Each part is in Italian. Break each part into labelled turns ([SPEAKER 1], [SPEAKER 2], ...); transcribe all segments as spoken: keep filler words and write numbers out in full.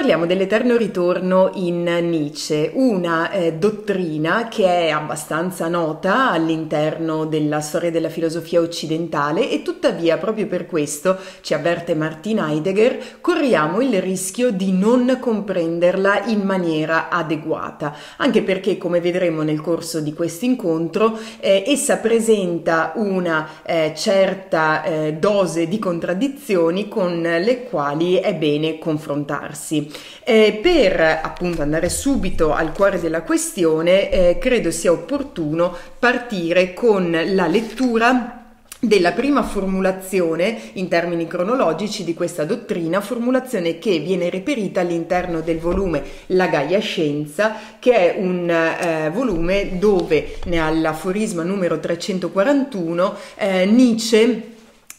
[SPEAKER 1] parliamo dell'eterno ritorno in Nietzsche, una eh, dottrina che è abbastanza nota all'interno della storia della filosofia occidentale e tuttavia proprio per questo, ci avverte Martin Heidegger, corriamo il rischio di non comprenderla in maniera adeguata, anche perché, come vedremo nel corso di questo incontro, eh, essa presenta una eh, certa eh, dose di contraddizioni con le quali è bene confrontarsi. Eh, per appunto andare subito al cuore della questione, eh, credo sia opportuno partire con la lettura della prima formulazione in termini cronologici di questa dottrina, formulazione che viene reperita all'interno del volume La Gaia Scienza, che è un eh, volume dove all'aforisma numero trecentoquarantuno eh, Nietzsche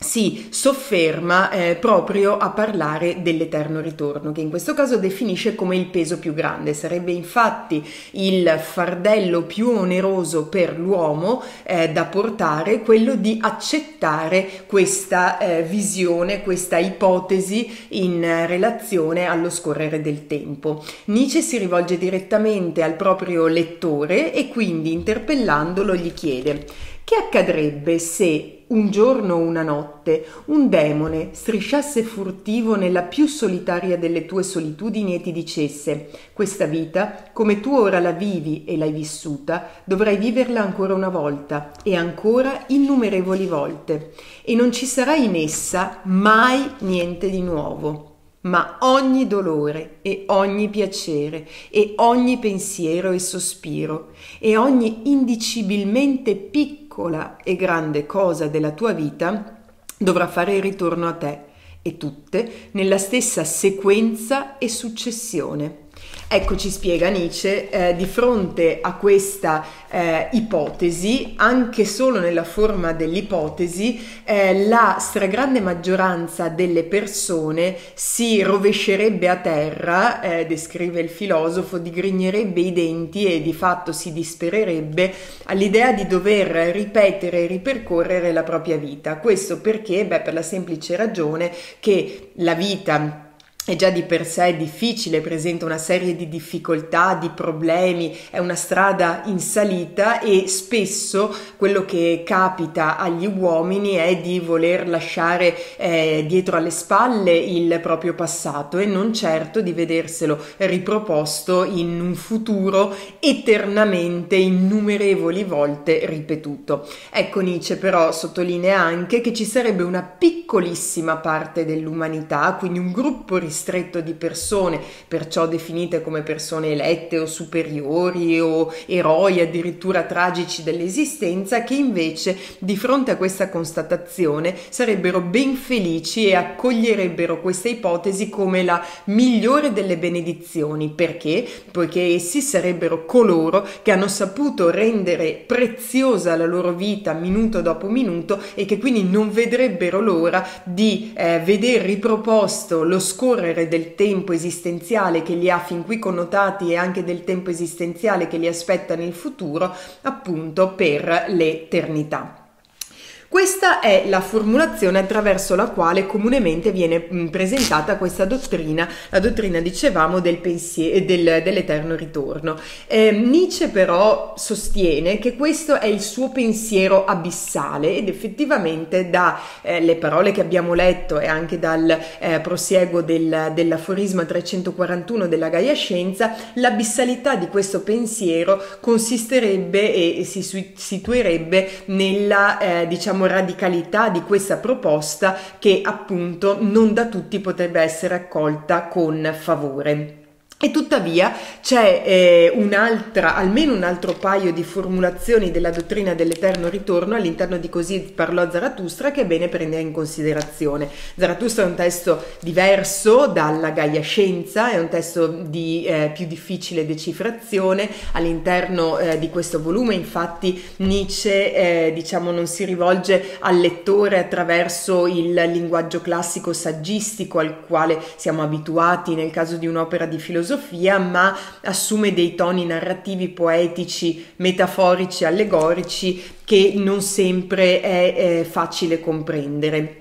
[SPEAKER 1] si sofferma eh, proprio a parlare dell'eterno ritorno, che in questo caso definisce come il peso più grande. Sarebbe infatti il fardello più oneroso per l'uomo eh, da portare, quello di accettare questa eh, visione, questa ipotesi in relazione allo scorrere del tempo. Nietzsche si rivolge direttamente al proprio lettore e quindi, interpellandolo, gli chiede: che accadrebbe se un giorno o una notte un demone strisciasse furtivo nella più solitaria delle tue solitudini e ti dicesse: questa vita, come tu ora la vivi e l'hai vissuta, dovrai viverla ancora una volta e ancora innumerevoli volte, e non ci sarà in essa mai niente di nuovo, ma ogni dolore e ogni piacere e ogni pensiero e sospiro e ogni indicibilmente piccola e grande cosa della tua vita dovrà fare ritorno a te, e tutte nella stessa sequenza e successione. Ecco, ci spiega Nietzsche, eh, di fronte a questa eh, ipotesi, anche solo nella forma dell'ipotesi, eh, la stragrande maggioranza delle persone si rovescerebbe a terra, eh, descrive il filosofo, digrignerebbe i denti e di fatto si dispererebbe all'idea di dover ripetere e ripercorrere la propria vita. Questo perché? Beh, per la semplice ragione che la vita è già di per sé difficile, presenta una serie di difficoltà, di problemi, è una strada in salita e spesso quello che capita agli uomini è di voler lasciare eh, dietro alle spalle il proprio passato e non certo di vederselo riproposto in un futuro eternamente innumerevoli volte ripetuto. Ecco, Nietzsche però sottolinea anche che ci sarebbe una piccolissima parte dell'umanità, quindi un gruppo ristretto stretto di persone, perciò definite come persone elette o superiori o eroi addirittura tragici dell'esistenza, che invece di fronte a questa constatazione sarebbero ben felici e accoglierebbero questa ipotesi come la migliore delle benedizioni. Perché? Poiché essi sarebbero coloro che hanno saputo rendere preziosa la loro vita minuto dopo minuto e che quindi non vedrebbero l'ora di eh, veder riproposto lo scorrere del tempo esistenziale che li ha fin qui connotati e anche del tempo esistenziale che li aspetta nel futuro, appunto per l'eternità. Questa è la formulazione attraverso la quale comunemente viene presentata questa dottrina, la dottrina, dicevamo, del pensiero, del, dell'eterno ritorno. Eh, Nietzsche però sostiene che questo è il suo pensiero abissale ed effettivamente dalle eh, parole che abbiamo letto e anche dal eh, prosieguo del, dell'aforisma trecentoquarantuno della Gaia Scienza, l'abissalità di questo pensiero consisterebbe e si situerebbe nella eh, diciamo radicalità di questa proposta che appunto non da tutti potrebbe essere accolta con favore. E tuttavia c'è eh, un'altra, almeno un altro paio di formulazioni della dottrina dell'eterno ritorno all'interno di Così parlò Zarathustra che è bene prendere in considerazione. Zarathustra è un testo diverso dalla Gaia Scienza, è un testo di eh, più difficile decifrazione. All'interno eh, di questo volume infatti Nietzsche eh, diciamo non si rivolge al lettore attraverso il linguaggio classico saggistico al quale siamo abituati nel caso di un'opera di filosofia, ma assume dei toni narrativi, poetici, metaforici, allegorici che non sempre è, è facile comprendere.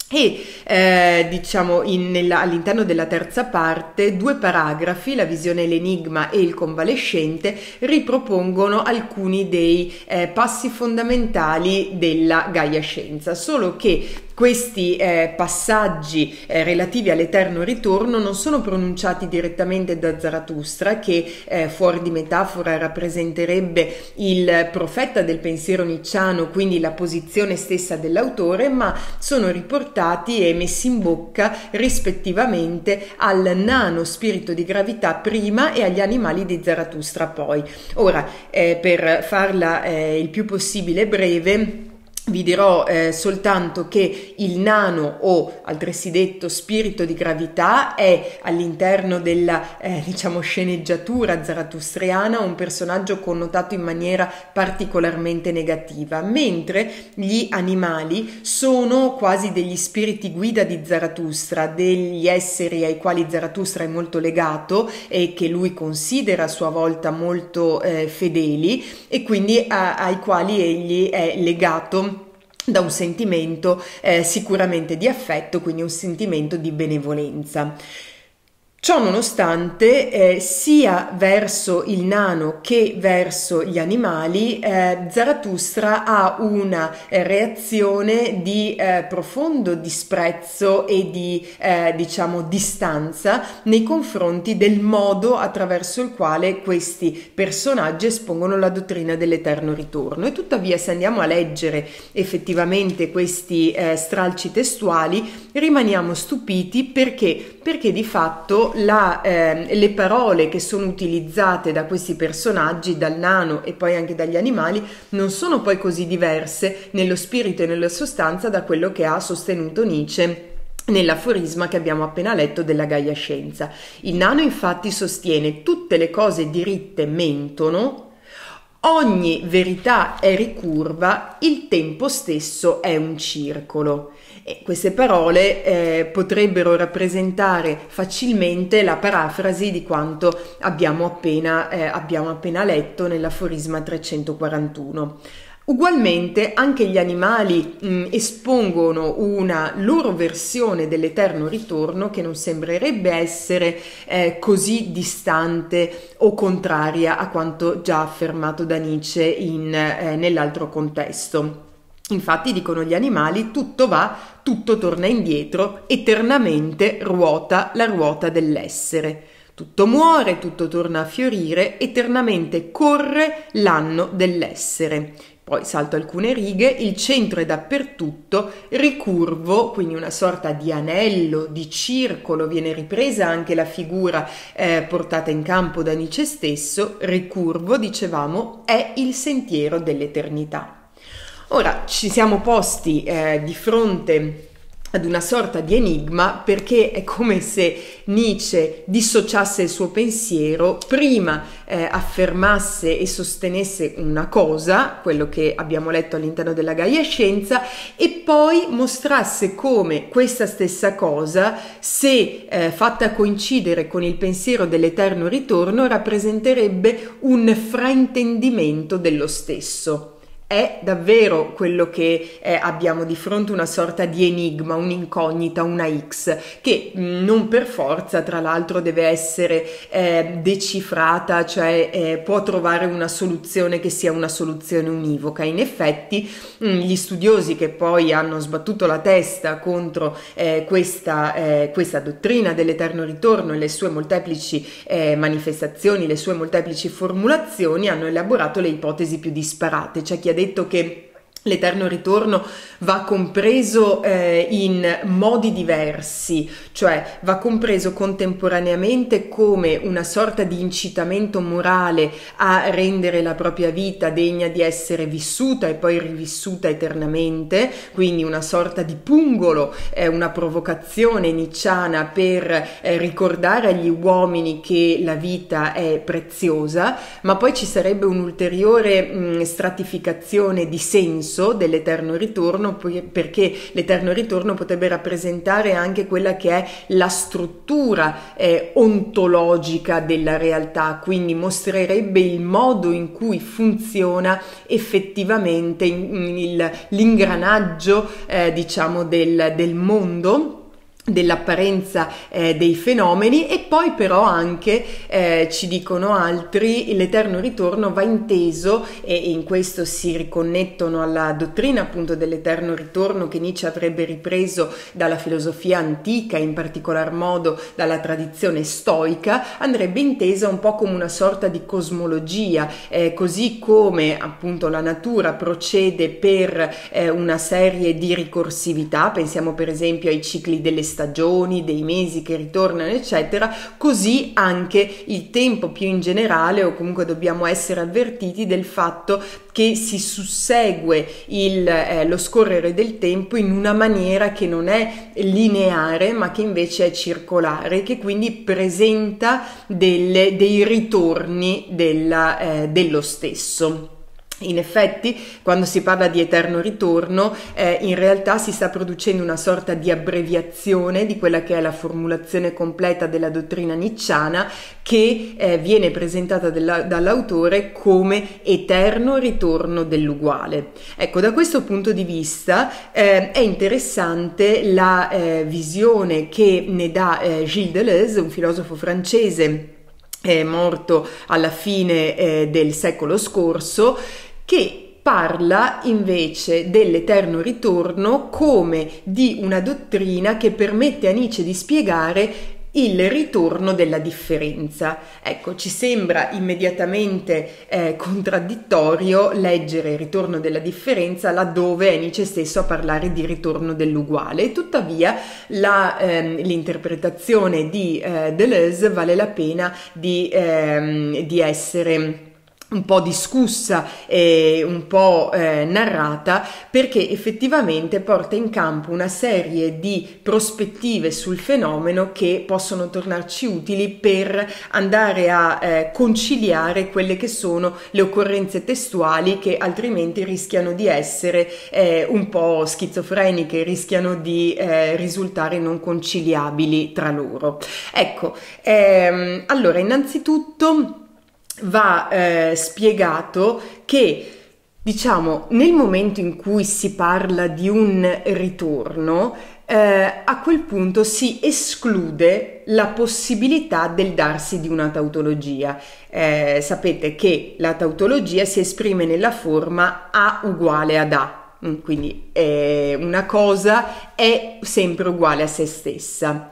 [SPEAKER 1] E eh, diciamo in, nella, all'interno della terza parte due paragrafi, la visione, l'enigma e il convalescente, ripropongono alcuni dei eh, passi fondamentali della Gaia Scienza, solo che questi eh, passaggi eh, relativi all'eterno ritorno non sono pronunciati direttamente da Zarathustra, che eh, fuori di metafora rappresenterebbe il profeta del pensiero nicciano, quindi la posizione stessa dell'autore, ma sono riportati e messi in bocca rispettivamente al nano spirito di gravità prima e agli animali di Zarathustra poi. Ora, eh, per farla eh, il più possibile breve, vi dirò eh, soltanto che il nano, o altresì detto spirito di gravità, è all'interno della eh, diciamo sceneggiatura zarathustriana un personaggio connotato in maniera particolarmente negativa, mentre gli animali sono quasi degli spiriti guida di Zarathustra, degli esseri ai quali Zarathustra è molto legato e che lui considera a sua volta molto eh, fedeli, e quindi a, ai quali egli è legato da un sentimento eh, sicuramente di affetto, quindi un sentimento di benevolenza. Ciò nonostante, eh, sia verso il nano che verso gli animali, eh, Zarathustra ha una eh, reazione di eh, profondo disprezzo e di eh, diciamo distanza nei confronti del modo attraverso il quale questi personaggi espongono la dottrina dell'eterno ritorno. E tuttavia, se andiamo a leggere effettivamente questi eh, stralci testuali, rimaniamo stupiti perché perché di fatto La, eh, le parole che sono utilizzate da questi personaggi, dal nano e poi anche dagli animali, non sono poi così diverse nello spirito e nella sostanza da quello che ha sostenuto Nietzsche nell'aforisma che abbiamo appena letto della Gaia Scienza. Il nano infatti sostiene: tutte le cose diritte mentono, ogni verità è ricurva, il tempo stesso è un circolo. E queste parole eh, potrebbero rappresentare facilmente la parafrasi di quanto abbiamo appena, eh, abbiamo appena letto nell'aforisma trecentoquarantuno. Ugualmente anche gli animali mh, espongono una loro versione dell'eterno ritorno che non sembrerebbe essere eh, così distante o contraria a quanto già affermato da Nietzsche in, eh, nell'altro contesto. Infatti, dicono gli animali, tutto va, tutto torna indietro, eternamente ruota la ruota dell'essere. Tutto muore, tutto torna a fiorire, eternamente corre l'anno dell'essere. Poi salto alcune righe, il centro è dappertutto, ricurvo, quindi una sorta di anello, di circolo, viene ripresa anche la figura eh, portata in campo da Nietzsche stesso, ricurvo, dicevamo, è il sentiero dell'eternità. Ora ci siamo posti eh, di fronte ad una sorta di enigma, perché è come se Nietzsche dissociasse il suo pensiero, prima eh, affermasse e sostenesse una cosa, quello che abbiamo letto all'interno della Gaia Scienza, e poi mostrasse come questa stessa cosa, se eh, fatta coincidere con il pensiero dell'eterno ritorno, rappresenterebbe un fraintendimento dello stesso. È davvero quello che eh, abbiamo di fronte, una sorta di enigma, un'incognita, una X, che mh, non per forza, tra l'altro, deve essere eh, decifrata, cioè eh, può trovare una soluzione che sia una soluzione univoca. In effetti, mh, gli studiosi che poi hanno sbattuto la testa contro eh, questa, eh, questa dottrina dell'eterno ritorno e le sue molteplici eh, manifestazioni, le sue molteplici formulazioni, hanno elaborato le ipotesi più disparate. C'è chi ha detto che l'eterno ritorno va compreso eh, in modi diversi, cioè va compreso contemporaneamente come una sorta di incitamento morale a rendere la propria vita degna di essere vissuta e poi rivissuta eternamente, quindi una sorta di pungolo, eh, una provocazione nicciana per eh, ricordare agli uomini che la vita è preziosa, ma poi ci sarebbe un'ulteriore mh, stratificazione di senso senso dell'eterno ritorno, perché l'eterno ritorno potrebbe rappresentare anche quella che è la struttura eh, ontologica della realtà, quindi mostrerebbe il modo in cui funziona effettivamente il, l'ingranaggio eh, diciamo del, del mondo, dell'apparenza eh, dei fenomeni. E poi però anche eh, ci dicono altri, l'eterno ritorno va inteso, e in questo si riconnettono alla dottrina appunto dell'eterno ritorno che Nietzsche avrebbe ripreso dalla filosofia antica, in particolar modo dalla tradizione stoica, andrebbe intesa un po' come una sorta di cosmologia, eh, così come appunto la natura procede per eh, una serie di ricorsività, pensiamo per esempio ai cicli delle stagioni, dei mesi che ritornano eccetera, così anche il tempo più in generale, o comunque dobbiamo essere avvertiti del fatto che si sussegue il, eh, lo scorrere del tempo in una maniera che non è lineare ma che invece è circolare, che quindi presenta delle, dei ritorni della, eh, dello stesso. In effetti, quando si parla di eterno ritorno, eh, in realtà si sta producendo una sorta di abbreviazione di quella che è la formulazione completa della dottrina nicciana, che eh, viene presentata della, dall'autore come eterno ritorno dell'uguale. Ecco, da questo punto di vista eh, è interessante la eh, visione che ne dà eh, Gilles Deleuze, un filosofo francese è morto alla fine eh, del secolo scorso, che parla invece dell'eterno ritorno come di una dottrina che permette a Nietzsche di spiegare il ritorno della differenza. Ecco, ci sembra immediatamente eh, contraddittorio leggere il ritorno della differenza laddove è Nietzsche stesso a parlare di ritorno dell'uguale, e tuttavia la, ehm, l'interpretazione di eh, Deleuze vale la pena di, ehm, di essere un po' discussa e un po' eh, narrata, perché effettivamente porta in campo una serie di prospettive sul fenomeno che possono tornarci utili per andare a eh, conciliare quelle che sono le occorrenze testuali, che altrimenti rischiano di essere eh, un po' schizofreniche, rischiano di eh, risultare non conciliabili tra loro. Ecco, ehm, allora innanzitutto va eh, spiegato che, diciamo, nel momento in cui si parla di un ritorno, eh, a quel punto si esclude la possibilità del darsi di una tautologia. Eh, sapete che la tautologia si esprime nella forma A uguale ad A, quindi eh, una cosa è sempre uguale a se stessa.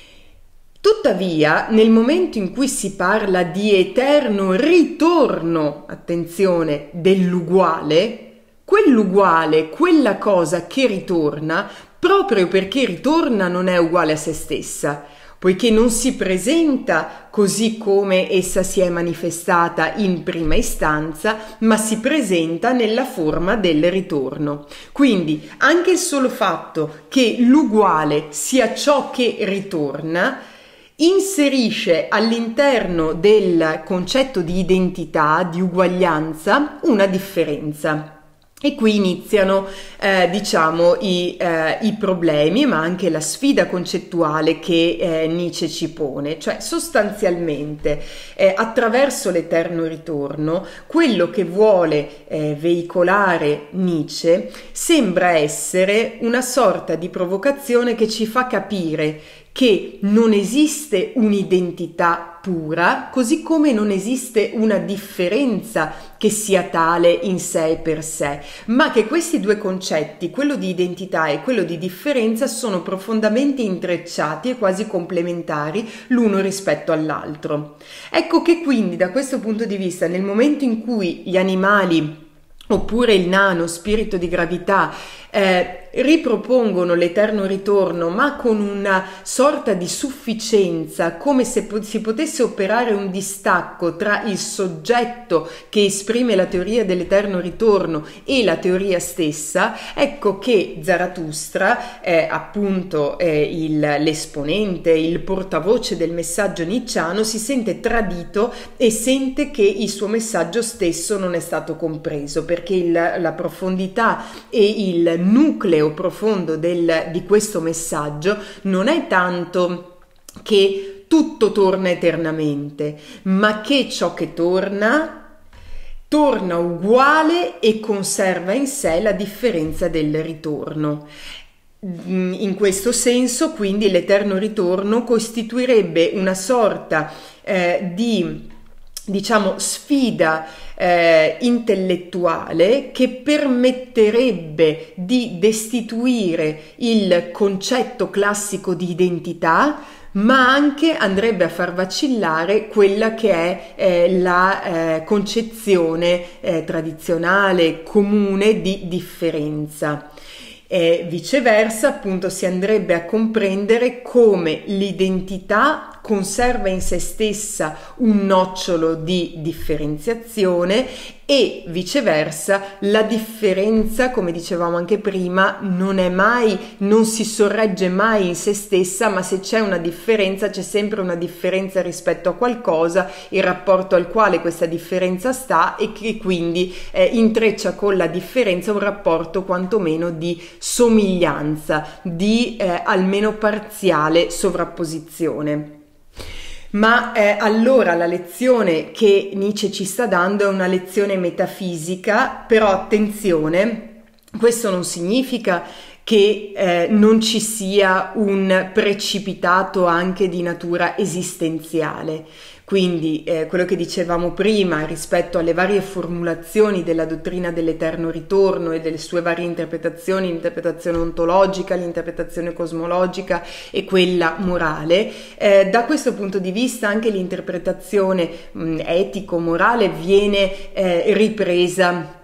[SPEAKER 1] Tuttavia, nel momento in cui si parla di eterno ritorno, attenzione, dell'uguale, quell'uguale, quella cosa che ritorna, proprio perché ritorna non è uguale a se stessa, poiché non si presenta così come essa si è manifestata in prima istanza, ma si presenta nella forma del ritorno. Quindi anche il solo fatto che l'uguale sia ciò che ritorna inserisce all'interno del concetto di identità, di uguaglianza, una differenza. E qui iniziano, eh, diciamo, i, eh, i problemi, ma anche la sfida concettuale che eh, Nietzsche ci pone. Cioè, sostanzialmente, eh, attraverso l'eterno ritorno, quello che vuole eh, veicolare Nietzsche sembra essere una sorta di provocazione che ci fa capire che non esiste un'identità pura, così come non esiste una differenza che sia tale in sé e per sé, ma che questi due concetti, quello di identità e quello di differenza, sono profondamente intrecciati e quasi complementari l'uno rispetto all'altro. Ecco che quindi da questo punto di vista, nel momento in cui gli animali oppure il nano spirito di gravità eh, ripropongono l'eterno ritorno, ma con una sorta di sufficienza, come se po- si potesse operare un distacco tra il soggetto che esprime la teoria dell'eterno ritorno e la teoria stessa. Ecco che Zarathustra, eh, appunto eh, il, l'esponente, il portavoce del messaggio nicciano, si sente tradito e sente che il suo messaggio stesso non è stato compreso, perché perché il, la profondità e il nucleo profondo del, di questo messaggio non è tanto che tutto torna eternamente, ma che ciò che torna torna uguale e conserva in sé la differenza del ritorno. In questo senso, quindi, l'eterno ritorno costituirebbe una sorta eh, di, diciamo, sfida eh, intellettuale che permetterebbe di destituire il concetto classico di identità, ma anche andrebbe a far vacillare quella che è eh, la eh, concezione eh, tradizionale, comune di differenza. E viceversa, appunto, si andrebbe a comprendere come l'identità conserva in se stessa un nocciolo di differenziazione e viceversa la differenza, come dicevamo anche prima, non è mai, non si sorregge mai in se stessa, ma se c'è una differenza c'è sempre una differenza rispetto a qualcosa, il rapporto al quale questa differenza sta e che quindi eh, intreccia con la differenza un rapporto quantomeno di somiglianza, di eh, almeno parziale sovrapposizione. Ma eh, allora la lezione che Nietzsche ci sta dando è una lezione metafisica, però attenzione, questo non significa che eh, non ci sia un precipitato anche di natura esistenziale. Quindi eh, quello che dicevamo prima rispetto alle varie formulazioni della dottrina dell'eterno ritorno e delle sue varie interpretazioni, l'interpretazione ontologica, l'interpretazione cosmologica e quella morale, eh, da questo punto di vista anche l'interpretazione mh, etico-morale viene eh, ripresa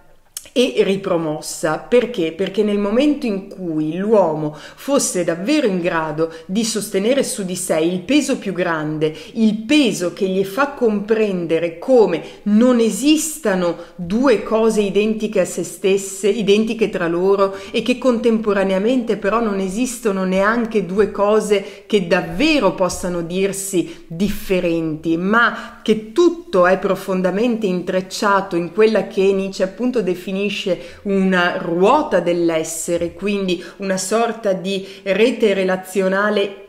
[SPEAKER 1] e ripromossa. Perché? Perché nel momento in cui l'uomo fosse davvero in grado di sostenere su di sé il peso più grande, il peso che gli fa comprendere come non esistano due cose identiche a se stesse, identiche tra loro, e che contemporaneamente però non esistono neanche due cose che davvero possano dirsi differenti, ma che tutto è profondamente intrecciato in quella che Nietzsche appunto definisce una ruota dell'essere, quindi una sorta di rete relazionale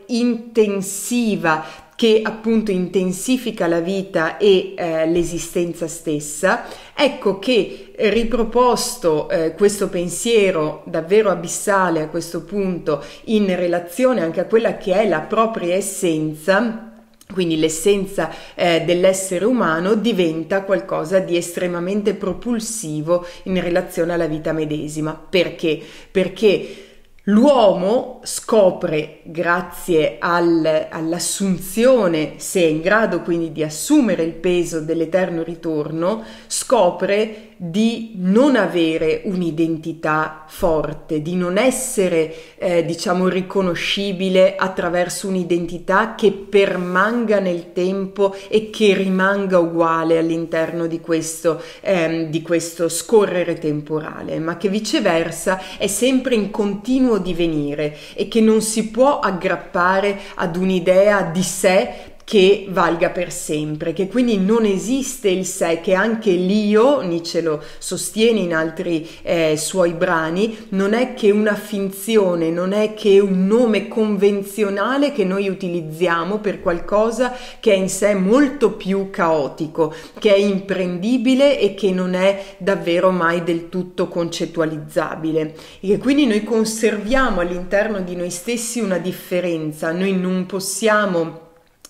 [SPEAKER 1] intensiva che appunto intensifica la vita e eh, l'esistenza stessa. Ecco che riproposto eh, questo pensiero davvero abissale a questo punto in relazione anche a quella che è la propria essenza, quindi l'essenza eh, dell'essere umano, diventa qualcosa di estremamente propulsivo in relazione alla vita medesima. Perché? Perché l'uomo scopre, grazie al, all'assunzione, se è in grado quindi di assumere il peso dell'eterno ritorno, scopre di non avere un'identità forte, di non essere eh, diciamo riconoscibile attraverso un'identità che permanga nel tempo e che rimanga uguale all'interno di questo, ehm, di questo scorrere temporale, ma che viceversa è sempre in continuo divenire e che non si può aggrappare ad un'idea di sé che valga per sempre, che quindi non esiste il sé, che anche l'io, Nietzsche lo sostiene in altri eh, suoi brani, non è che una finzione, non è che un nome convenzionale che noi utilizziamo per qualcosa che è in sé molto più caotico, che è imprendibile e che non è davvero mai del tutto concettualizzabile, e che quindi noi conserviamo all'interno di noi stessi una differenza. Noi non possiamo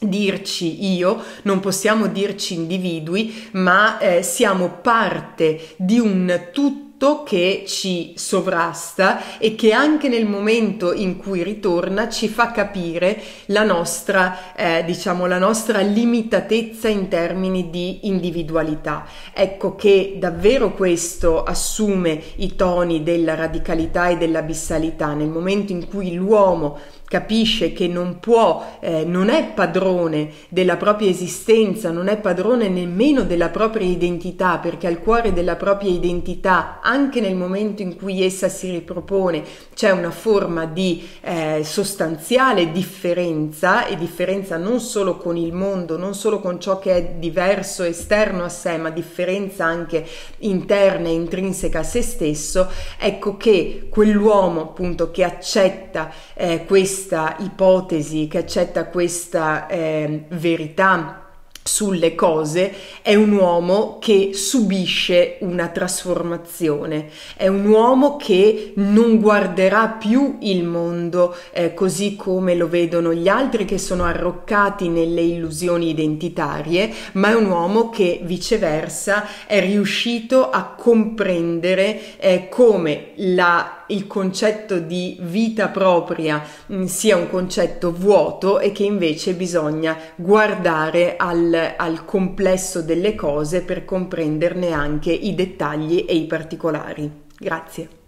[SPEAKER 1] dirci io, non possiamo dirci individui, ma eh, siamo parte di un tutto che ci sovrasta e che anche nel momento in cui ritorna ci fa capire la nostra, eh, diciamo, la nostra limitatezza in termini di individualità. Ecco che davvero questo assume i toni della radicalità e dell'abissalità nel momento in cui l'uomo capisce che non può, eh, non è padrone della propria esistenza, non è padrone nemmeno della propria identità, perché al cuore della propria identità, anche nel momento in cui essa si ripropone c'è una forma di eh, sostanziale differenza, e differenza non solo con il mondo, non solo con ciò che è diverso esterno a sé, ma differenza anche interna e intrinseca a se stesso, ecco che quell'uomo appunto che accetta eh, questa ipotesi, che accetta questa eh, verità sulle cose, è un uomo che subisce una trasformazione, è un uomo che non guarderà più il mondo eh, così come lo vedono gli altri che sono arroccati nelle illusioni identitarie, ma è un uomo che viceversa è riuscito a comprendere eh, come la il concetto di vita propria mh, sia un concetto vuoto, e che invece bisogna guardare al, al complesso delle cose per comprenderne anche i dettagli e i particolari. Grazie.